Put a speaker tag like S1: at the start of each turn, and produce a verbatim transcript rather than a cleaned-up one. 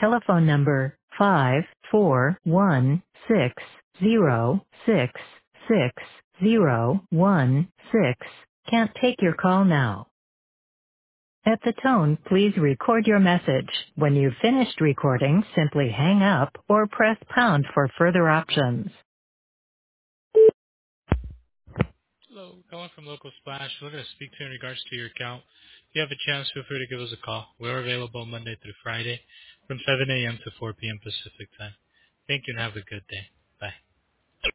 S1: telephone number five four one six zero six six zero one six can't take your call now. At the tone, please record your message. When you've finished recording, simply hang up or press pound for further options.
S2: Hello, calling from Local Splash. We're going to speak to you in regards to your account. If you have a chance, feel free to give us a call. We're available Monday through Friday from seven a.m. to four p.m. Pacific time. Thank you and have a good day.